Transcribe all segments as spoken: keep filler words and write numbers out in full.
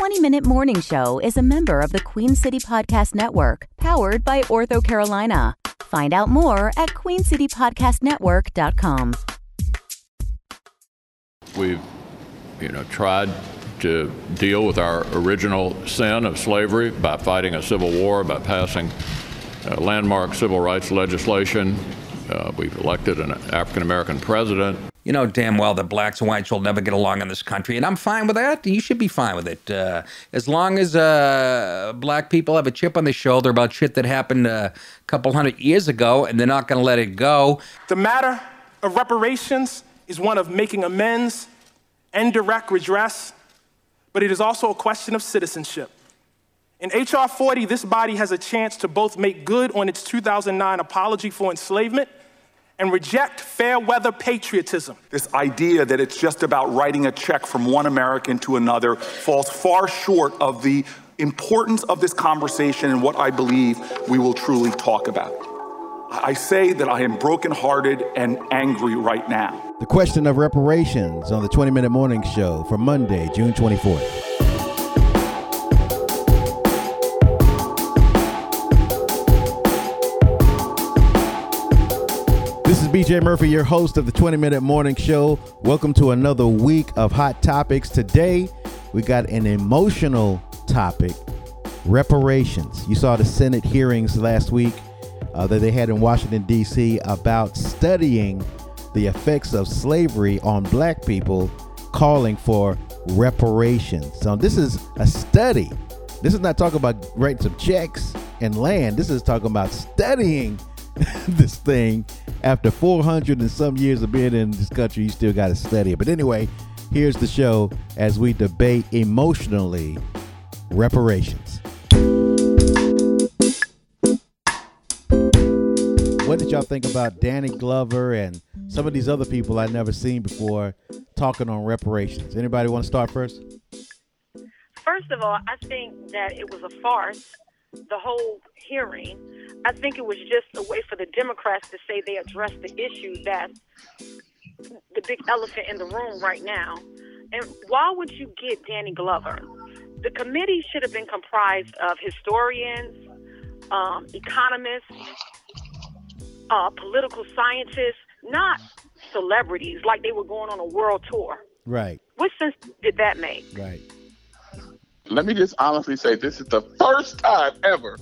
twenty-Minute Morning Show is a member of the Queen City Podcast Network, powered by Ortho Carolina. Find out more at queen city podcast network dot com. We've, you know, tried to deal with our original sin of slavery by fighting a civil war, by passing uh, landmark civil rights legislation. Uh, we've elected an African-American president. You know damn well that blacks and whites will never get along in this country, and I'm fine with that. You should be fine with it. Uh, as long as uh, black people have a chip on their shoulder about shit that happened uh, a couple hundred years ago, and they're not going to let it go. The matter of reparations is one of making amends and direct redress, but it is also a question of citizenship. In H R forty, this body has a chance to both make good on its two thousand nine apology for enslavement and reject fair-weather patriotism. This idea that it's just about writing a check from one American to another falls far short of the importance of this conversation and what I believe we will truly talk about. I say that I am brokenhearted and angry right now. The question of reparations on the twenty-Minute Morning Show for Monday, June twenty-fourth. This is B J Murphy, your host of the twenty-Minute Morning Show. Welcome to another week of Hot Topics. Today, we got an emotional topic, reparations. You saw the Senate hearings last week uh, that they had in Washington, D C about studying the effects of slavery on black people, calling for reparations. So this is a study. This is not talking about writing some checks and land. This is talking about studying this thing. After four hundred and some years of being in this country, you still got to study it. But anyway, here's the show as we debate emotionally reparations. What did y'all think about Danny Glover and some of these other people I've never seen before talking on reparations? Anybody want to start first? First of all, I think that it was a farce, the whole hearing. I think it was just a way for the Democrats to say they addressed the issue that's the big elephant in the room right now. And why would you get Danny Glover? The committee should have been comprised of historians, um, economists, uh, political scientists, not celebrities like they were going on a world tour. Right. What sense did that make? Right. Let me just honestly say this is the first time ever,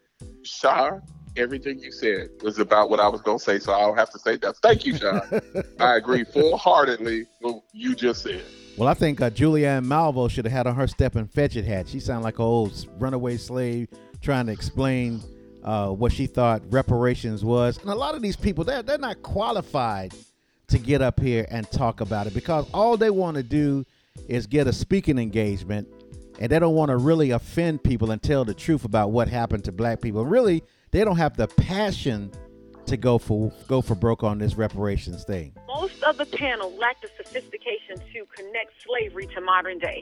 Shar, everything you said was about what I was going to say, so I don't have to say that. Thank you, Shar. I agree full-heartedly with what you just said. Well, I think uh, Julianne Malvo should have had on her Step and Fetch It hat. She sounded like an old runaway slave trying to explain uh, what she thought reparations was. And a lot of these people, they're, they're not qualified to get up here and talk about it because all they want to do is get a speaking engagement. And they don't want to really offend people and tell the truth about what happened to black people. Really, they don't have the passion to go for go for broke on this reparations thing. Most of the panel lacked the sophistication to connect slavery to modern day.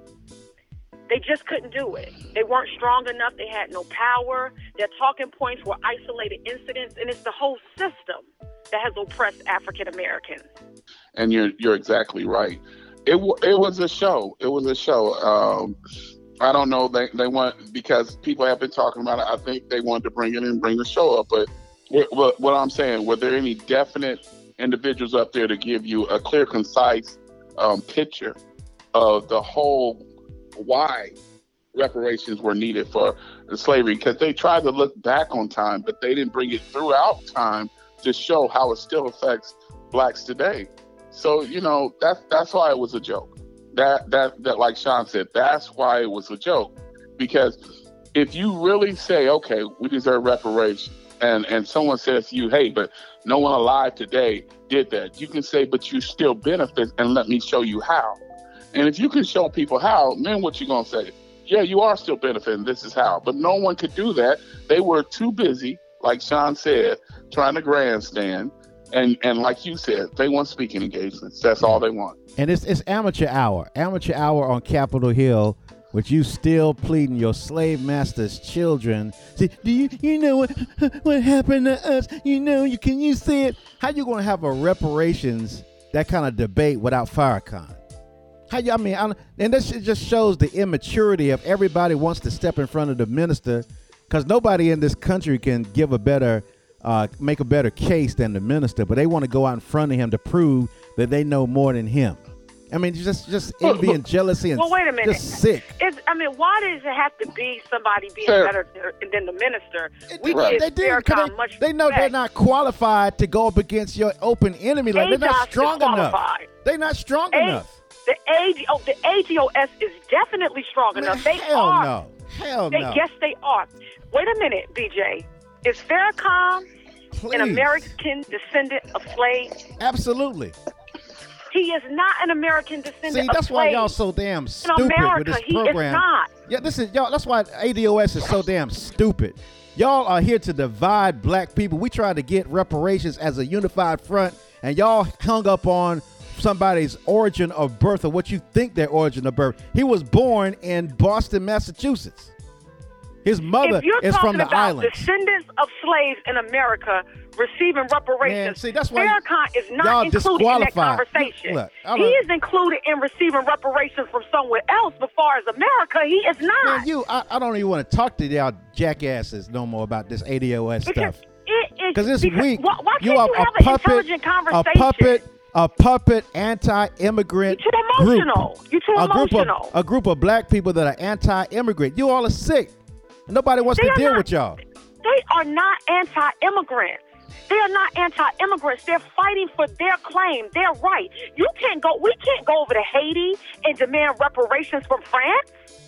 They just couldn't do it. They weren't strong enough. They had no power. Their talking points were isolated incidents, and it's the whole system that has oppressed African Americans. And you're you're exactly right. It it was a show. It was a show. Um, I don't know. They they want because people have been talking about it. I think they wanted to bring it in, bring the show up. But what, what I'm saying, were there any definite individuals up there to give you a clear, concise um, picture of the whole why reparations were needed for the slavery? Because they tried to look back on time, but they didn't bring it throughout time to show how it still affects blacks today. So, you know, that's that's why it was a joke. That, that, that, like Sean said, that's why it was a joke. Because if you really say, okay, we deserve reparations, and, and someone says to you, hey, but no one alive today did that, you can say, but you still benefit, and let me show you how. And if you can show people how, then what you going to say? Yeah, you are still benefiting, this is how. But no one could do that. They were too busy, like Sean said, trying to grandstand. And and like you said, they want speaking engagements. That's all they want. And it's it's amateur hour. Amateur hour on Capitol Hill, with you still pleading your slave master's children. See, do you you know what what happened to us? You know, you can you see it? How you gonna have a reparations, that kind of debate without Farrakhan? How you? I mean, I, and this shit just shows the immaturity of everybody wants to step in front of the minister, because nobody in this country can give a better, uh, make a better case than the minister, but they want to go out in front of him to prove that they know more than him. I mean, just just envy and jealousy and well, wait a minute. just sick. It's, I mean, why does it have to be somebody being Sure. better than the minister? We Right. give They did. Farrakhan 'Cause They, much they know they're respect. not qualified to go up against your open enemy. Like they're not A D O S is strong enough. qualified. They're not strong A- enough. The A D O, the A D O S is definitely strong Man, enough. They hell are. no. Hell They, no. Yes, they are. Wait a minute, B J. Is Farrakhan Please. an American descendant of slaves? Absolutely. He is not an American descendant See, of that's why slaves. y'all so damn In stupid America, with this he program. is not. Yeah, this is y'all. That's why A D O S is so damn stupid. Y'all are here to divide black people. We tried to get reparations as a unified front, and y'all hung up on somebody's origin of birth or what you think their origin of birth. He was born in Boston, Massachusetts. His mother If you're is talking from the about islands. descendants of slaves in America receiving reparations, Man, see, that's why Farrakhan is not y'all included in that disqualified. conversation. Look, I he don't- is included in receiving reparations from somewhere else, but far as America, he is not. Man, you, I, I don't even want to talk to y'all jackasses no more about this A D O S because stuff. it is Because it's because, weak. Why, why can't you you, are have a an puppet, intelligent a conversation? puppet, a puppet anti-immigrant You're too group. emotional. You're too a group emotional. of a group of black people that are anti-immigrant. You all are sick. Nobody wants They to are deal not- with y'all. They are not anti-immigrants. They are not anti-immigrants. They're fighting for their claim, their right. You can't go. We can't go over to Haiti and demand reparations from France.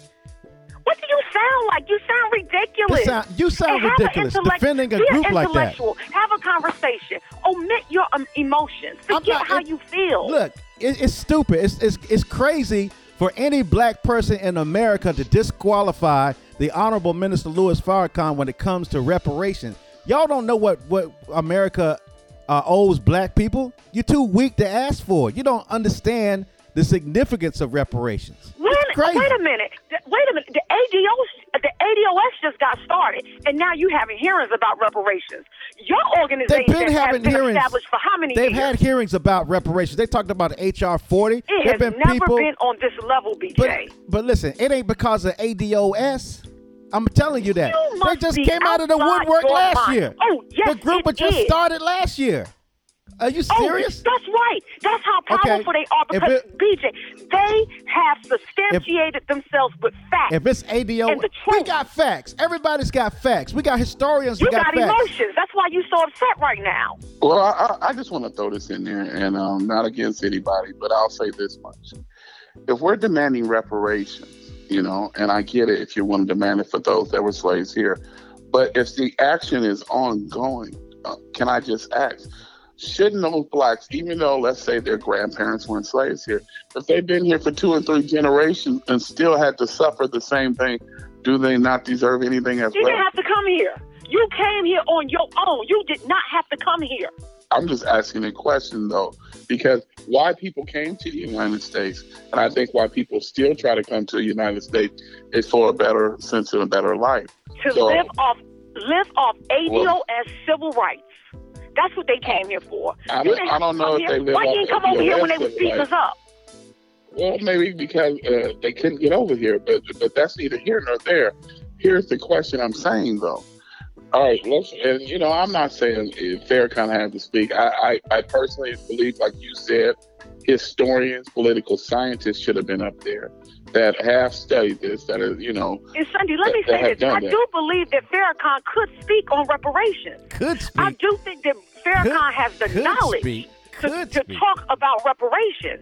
What do you sound like? You sound ridiculous. You sound, you sound And have an ridiculous intellect- defending a be an group like that. intellectual. Have a conversation. Omit your um, emotions. I'm Forget not- how it- you feel. Look, it, it's stupid. It's, it's it's crazy for any black person in America to disqualify the Honorable Minister Louis Farrakhan when it comes to reparations. Y'all don't know what what America uh, owes black people. You're too weak to ask for it. You don't understand the significance of reparations. Wait, It's crazy. wait a minute. Th- Wait a minute. The A D O, the A D O S just got started, and now you having hearings about reparations. Your organization They've been has having been hearings. established for how many They've years? had hearings about reparations. They talked about H R forty. It There've has been never people, been on this level, B J. But, but listen, it ain't because of A D O S. I'm telling you that. You They must just be came out of the outside woodwork your last mind. year. Oh, yes, The group it had just is. started last year. Are you Oh, serious? that's right. That's how Okay. powerful they are If because, it- B J, they have substantiated themselves with facts. If it's A D O, And the we truth. got facts. Everybody's got facts. We got historians you who got, got facts. emotions. That's why you're so upset right now. Well, I, I I just want to throw this in there, and um, not against anybody, but I'll say this much: if we're demanding reparations, you know, and I get it if you want to demand it for those that were slaves here, but if the action is ongoing, uh, can I just ask? Shouldn't those blacks, even though let's say their grandparents weren't slaves here, if they've been here for two and three generations and still had to suffer the same thing, do they not deserve anything as You well? didn't have to come here. You came here on your own. You did not have to come here. I'm just asking a question though, because why people came to the United States, and I think why people still try to come to the United States is for a better sense of a better life. To So- live off live off A D O Well- S civil rights. That's what they came here for. I You don't- didn't I have don't to know come if here. they live Why you off didn't come over here when they was A D O S beating us civil up? Well, maybe because uh, they couldn't get over here, but but that's neither here nor there. Here's the question I'm saying though. All right, let's, and you know, I'm not saying if Farrakhan had to speak. I, I, I personally believe, like you said, historians, political scientists should have been up there that have studied this, that are, you know. And Sunday, let me that- that say have this. I done that. do believe that Farrakhan could speak on reparations. Could speak. I do think that Farrakhan has the could knowledge speak. to, Could to speak. talk about reparations.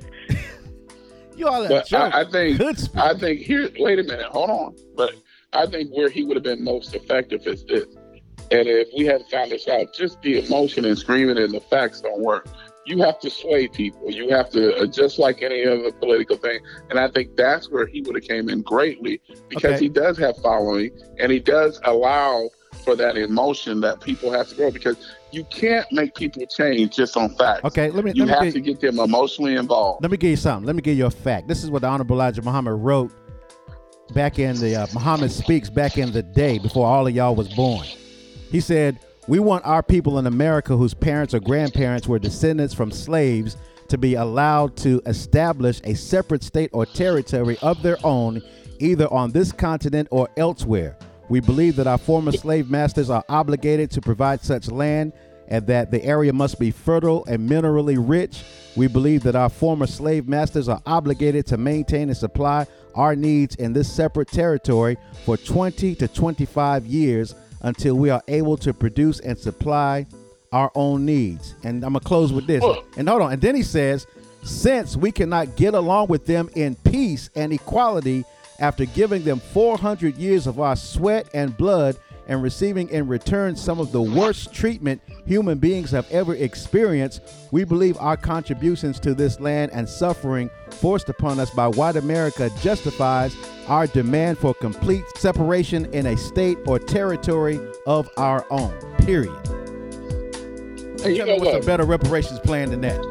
You all are But joke. I, I think, Could speak. I think here. Wait a minute, hold on. But I think where he would have been most effective is this. And if we had found this out, just the emotion and screaming and the facts don't work. You have to sway people. You have to, uh, just like any other political thing. And I think that's where he would have came in greatly because Okay. he does have following and he does allow for that emotion that people have to grow because you can't make people change just on facts. Okay, let me You let me have get- to get them emotionally involved. Let me give you something. Let me give you a fact. This is what the Honorable Elijah Muhammad wrote back in the uh, Muhammad Speaks back in the day before all of y'all was born. He said, "We want our people in America whose parents or grandparents were descendants from slaves to to be allowed to establish a separate state or territory of their own, either on this continent or elsewhere. We believe that our former slave masters are obligated to provide such land and that the area must be fertile and minerally rich. We believe that our former slave masters are obligated to maintain and supply our needs in this separate territory for twenty to twenty-five years until we are able to produce and supply our own needs. And I'm going to close with this. And hold on. And then he says, since we cannot get along with them in peace and equality after giving them four hundred years of our sweat and blood and receiving in return some of the worst treatment human beings have ever experienced, we believe our contributions to this land and suffering forced upon us by white America justifies our demand for complete separation in a state or territory of our own, period. Hey, tell me what's a better reparations plan than that?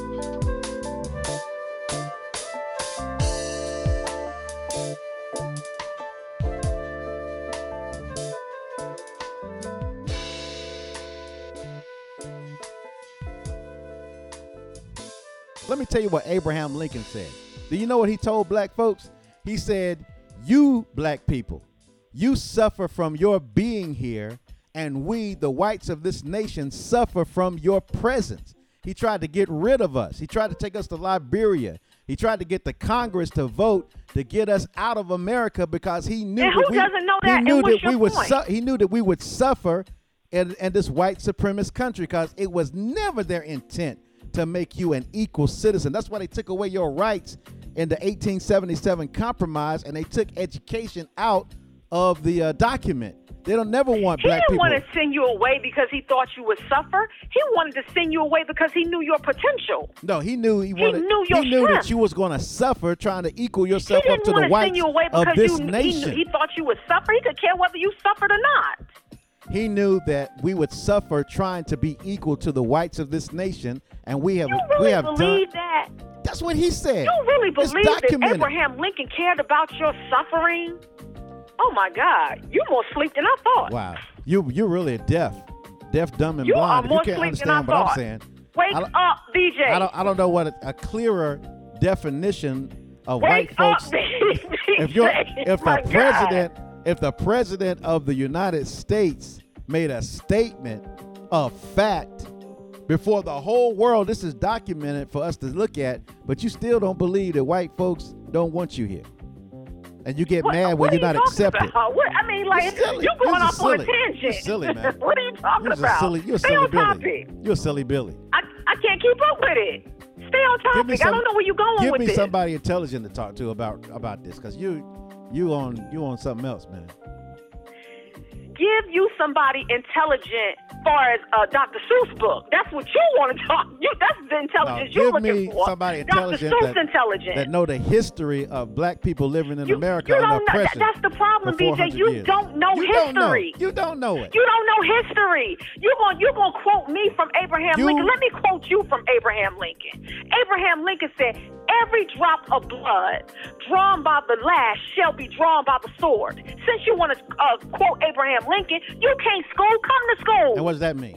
Let me tell you what Abraham Lincoln said. Do you know what he told black folks? He said, you black people, you suffer from your being here, and we, the whites of this nation, suffer from your presence. He tried to get rid of us. He tried to take us to Liberia. He tried to get the Congress to vote to get us out of America because he knew and who that we, doesn't know that? he knew and what's that we your would point? su- he knew that we would suffer in, in this white supremacist country because it was never their intent to make you an equal citizen. That's why they took away your rights in the eighteen seventy-seven compromise, and they took education out of the uh, document. They don't never want he black didn't people. want to send you away because he thought you would suffer. He wanted to send you away because he knew your potential. No, he knew he wanted. He knew your he knew strength. that you was going to suffer trying to equal He yourself didn't up to want the to send whites you away of because this you, nation. he, he thought you would suffer. He could care whether you suffered or not. He knew that we would suffer trying to be equal to the whites of this nation, and we have You really we have believe done. that? That's what he said. You really It's believe that documented. Abraham Lincoln cared about your suffering? Oh my God, you more sleep than I thought. Wow, you you're really deaf, deaf, dumb, and You blind. are more If you can't asleep than I understand what I'm thought. saying. Wake I don't- up, D J. I don't I don't know what a, a clearer definition of Wake white folks. up, D J. If you're if the My God. president if the president of the United States made a statement of fact before the whole world, this is documented for us to look at, but you still don't believe that white folks don't want you here, and you get What- mad when what you're are not you talking accepted. about? What, I mean, like, You're silly. you're going You're off on a silly. tangent. You're silly, man. What are you talking You're just about? silly. You're a Stay silly on Billy. topic. You're a silly Billy. I, I can't keep up with it. Stay on Give me topic. I some- don't know where you're going Give with me this. somebody intelligent to talk to about about this, because you you on you on something else, man. Give you somebody intelligent as far as uh, Doctor Seuss book. That's what you want to talk. You, that's the Now, intelligence you're give looking me for. somebody Doctor intelligent Seuss that, intelligent. that know the history of black people living in you, America you and don't know, that, oppression. that's the problem, for B four J. hundred You years. don't know you Don't know. history. You don't know it. You don't know history. You're going you're going to quote me from Abraham You- Lincoln. Let me quote you from Abraham Lincoln. Abraham Lincoln said, every drop of blood drawn by the lash shall be drawn by the sword. Since you want to uh, quote Abraham Lincoln, you can't school, come to school. And what does that mean?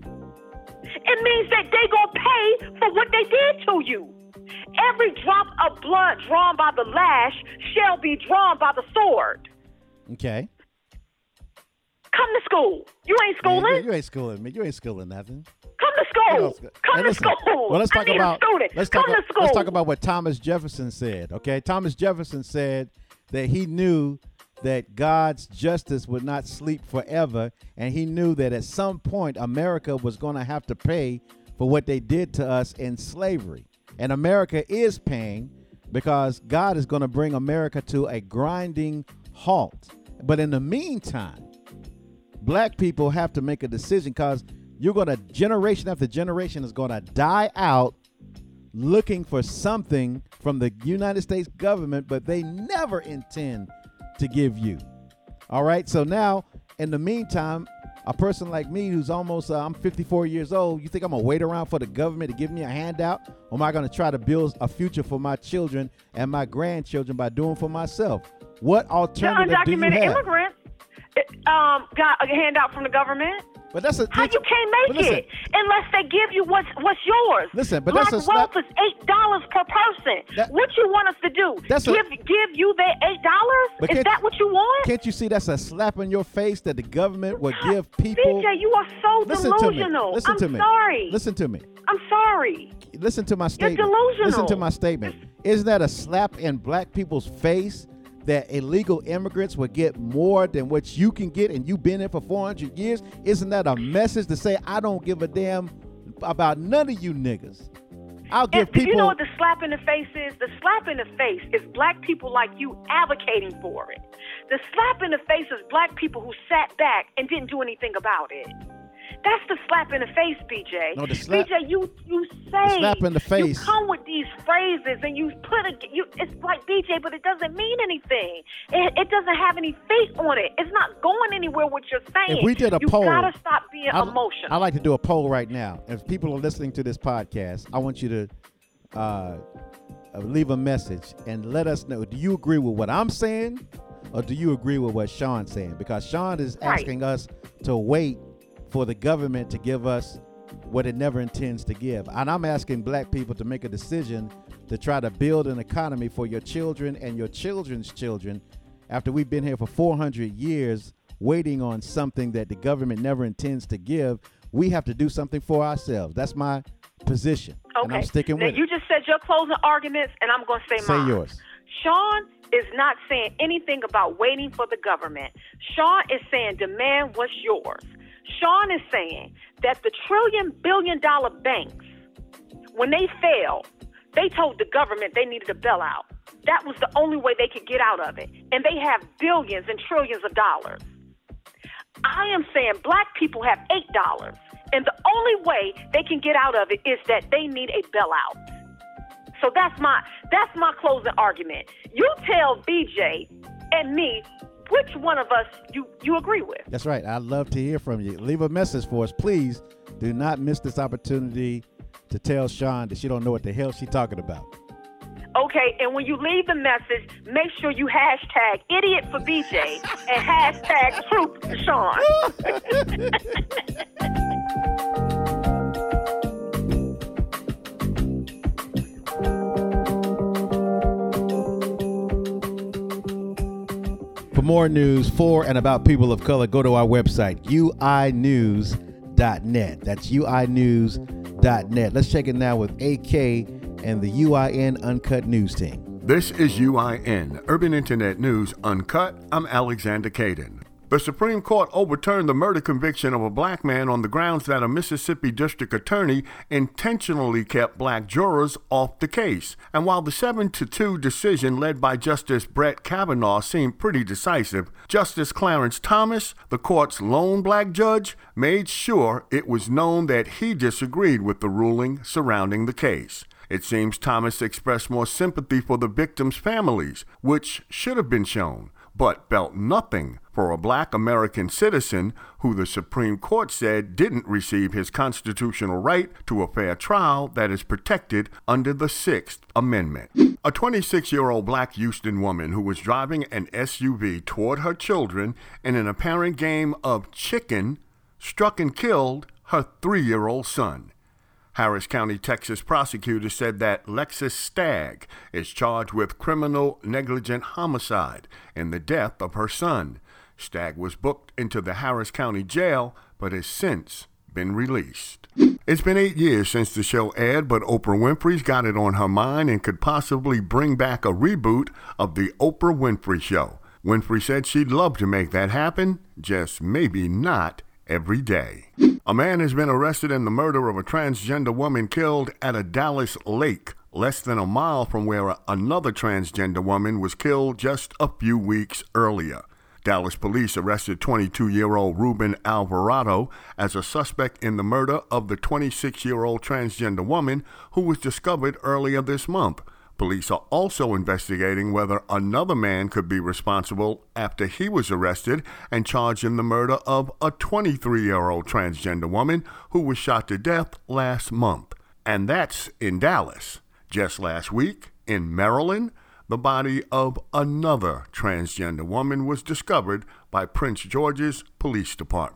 It means that they going to pay for what they did to you. Every drop of blood drawn by the lash shall be drawn by the sword. Okay. Come to school. You ain't Man, schooling. you, you ain't schooling me. You ain't schooling nothing. Come to You school. don't sc- Come Hey, to listen. school. Well, let's I talk need about a student. let's Come talk to school. let's talk about what Thomas Jefferson said. Okay, Thomas Jefferson said that he knew that God's justice would not sleep forever, and he knew that at some point America was going to have to pay for what they did to us in slavery. And America is paying because God is going to bring America to a grinding halt. But in the meantime, black people have to make a decision, because you're going to, generation after generation is going to die out looking for something from the United States government, but they never intend to give you. All right. So now, in the meantime, a person like me who's almost, uh, I'm fifty-four years old, you think I'm going to wait around for the government to give me a handout? Or am I going to try to build a future for my children and my grandchildren by doing for myself? What The alternative do you undocumented have? immigrants um, got a handout from the government. But that's a how you can't make listen, it unless they give you what's what's yours. Listen, but Black that's a slap. wealth is eight dollars per person. That, what you want us to do? That's give a, give you that eight dollars? Is that what you want? Can't you see that's a slap in your face that the government would give people? B J, you are so listen delusional. To me. Listen I'm to me. sorry. Listen to me. I'm sorry. Listen to my statement. You're delusional. Listen to my statement. Isn't that a slap in black people's face that illegal immigrants would get more than what you can get and you've been here for four hundred years? Isn't that a message to say, I don't give a damn about none of you niggas? I'll give if, people... You know what the slap in the face is? The slap in the face is black people like you advocating for it. The slap in the face is black people who sat back and didn't do anything about it. That's the slap in the face, B J. No, the slap, B J, you you say the slap in the face. You come with these phrases and you put a you. It's like B J, but it doesn't mean anything. It, it doesn't have any feet on it. It's not going anywhere. What you're saying. If we did a you poll, you gotta stop being I'd, emotional. I'd like to do a poll right now. If people are listening to this podcast, I want you to uh, leave a message and let us know. Do you agree with what I'm saying, or do you agree with what Sean's saying? Because Sean is asking right. us to wait for the government to give us what it never intends to give. And I'm asking black people to make a decision to try to build an economy for your children and your children's children after we've been here for four hundred years waiting on something that the government never intends to give. We have to do something for ourselves. That's my position. Okay. And I'm sticking now, with you it. just said your closing arguments, and I'm going to say, say mine. Say yours. Sean is not saying anything about waiting for the government. Sean is saying demand what's yours. Sean is saying that the trillion billion dollar banks, when they failed, they told the government they needed a bailout. That was the only way they could get out of it. And they have billions and trillions of dollars. I am saying black people have eight dollars. And the only way they can get out of it is that they need a bailout. So that's my that's my closing argument. You tell B J and me which one of us you, you agree with. That's right. I'd love to hear from you. Leave a message for us. Please do not miss this opportunity to tell Sean that she don't know what the hell she's talking about. Okay, and when you leave the message, make sure you hashtag idiot for B J and hashtag truth for Sean. For more news for and about people of color, go to our website, U I news dot net. That's U I news dot net. Let's check it now with A K and the U I N Uncut News team. This is U I N, Urban Internet News Uncut. I'm Alexander Caden. The Supreme Court overturned the murder conviction of a black man on the grounds that a Mississippi district attorney intentionally kept black jurors off the case. And while the seven to two decision led by Justice Brett Kavanaugh seemed pretty decisive, Justice Clarence Thomas, the court's lone black judge, made sure it was known that he disagreed with the ruling surrounding the case. It seems Thomas expressed more sympathy for the victims' families, which should have been shown, but felt nothing for a black American citizen who the Supreme Court said didn't receive his constitutional right to a fair trial that is protected under the Sixth Amendment. A twenty-six-year-old black Houston woman who was driving an S U V toward her children in an apparent game of chicken struck and killed her three-year-old son. Harris County, Texas prosecutors said that Lexus Stagg is charged with criminal negligent homicide in the death of her son. Stagg was booked into the Harris County jail, but has since been released. It's been eight years since the show aired, but Oprah Winfrey's got it on her mind and could possibly bring back a reboot of The Oprah Winfrey Show. Winfrey said she'd love to make that happen, just maybe not every day. A man has been arrested in the murder of a transgender woman killed at a Dallas lake, less than a mile from where another transgender woman was killed just a few weeks earlier. Dallas police arrested twenty-two-year-old Ruben Alvarado as a suspect in the murder of the twenty-six-year-old transgender woman who was discovered earlier this month. Police are also investigating whether another man could be responsible after he was arrested and charged in the murder of a twenty-three-year-old transgender woman who was shot to death last month. And that's in Dallas. Just last week, in Maryland, the body of another transgender woman was discovered by Prince George's Police Department.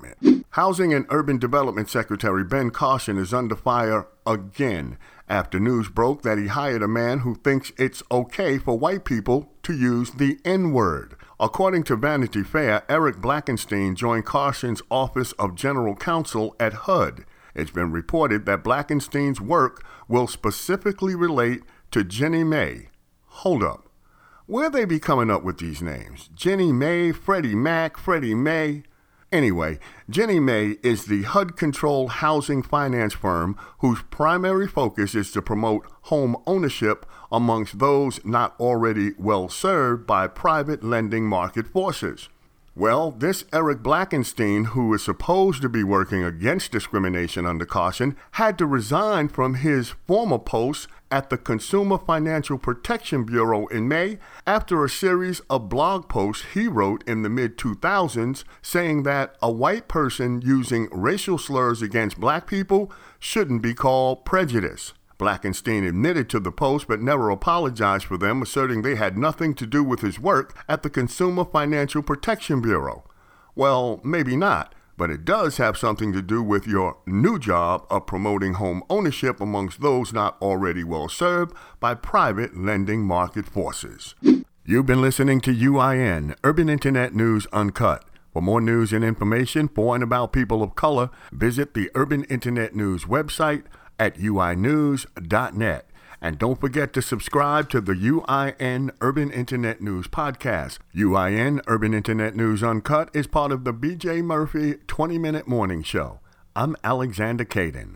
Housing and Urban Development Secretary Ben Caution is under fire again after news broke that he hired a man who thinks it's okay for white people to use the N-word. According to Vanity Fair, Eric Blackenstein joined Caution's Office of General Counsel at H U D. It's been reported that Blackenstein's work will specifically relate to Jenny May. Hold up. Where they be coming up with these names? Jenny May, Freddie Mac, Freddie May? Anyway, Jenny May is the H U D-controlled housing finance firm whose primary focus is to promote home ownership amongst those not already well served by private lending market forces. Well, this Eric Blackenstein, who is supposed to be working against discrimination under Caution, had to resign from his former post at the Consumer Financial Protection Bureau in May after a series of blog posts he wrote in the mid two thousands saying that a white person using racial slurs against black people shouldn't be called prejudice. Blackenstein admitted to the post but never apologized for them, asserting they had nothing to do with his work at the Consumer Financial Protection Bureau. Well, maybe not, but it does have something to do with your new job of promoting home ownership amongst those not already well served by private lending market forces. You've been listening to U I N, Urban Internet News Uncut. For more news and information for and about people of color, visit the Urban Internet News website at U I news dot net. And don't forget to subscribe to the U I N Urban Internet News podcast. U I N Urban Internet News Uncut is part of the B J Murphy twenty-minute Morning Show. I'm Alexander Caden.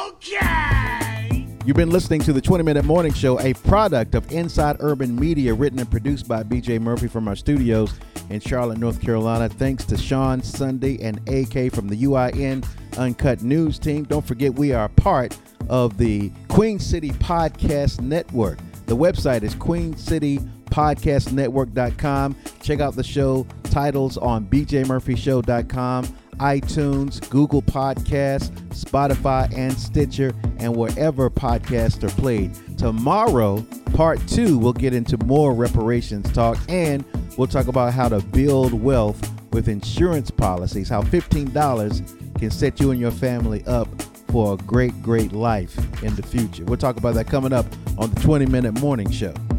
Okay! You've been listening to the twenty-minute Morning Show, a product of Inside Urban Media, written and produced by B J Murphy from our studios in Charlotte, North Carolina. Thanks to Sean Sunday and A K from the U I N Uncut News team. Don't forget, we are part of the Queen City Podcast Network. The website is queen city podcast network dot com. Check out the show titles on b j murphy show dot com, iTunes, Google Podcasts, Spotify, and Stitcher, and wherever podcasts are played. Tomorrow, part two, we'll get into more reparations talk, and we'll talk about how to build wealth with insurance policies, how fifteen dollars can set you and your family up for a great, great life in the future. We'll talk about that coming up on the twenty-minute Morning Show.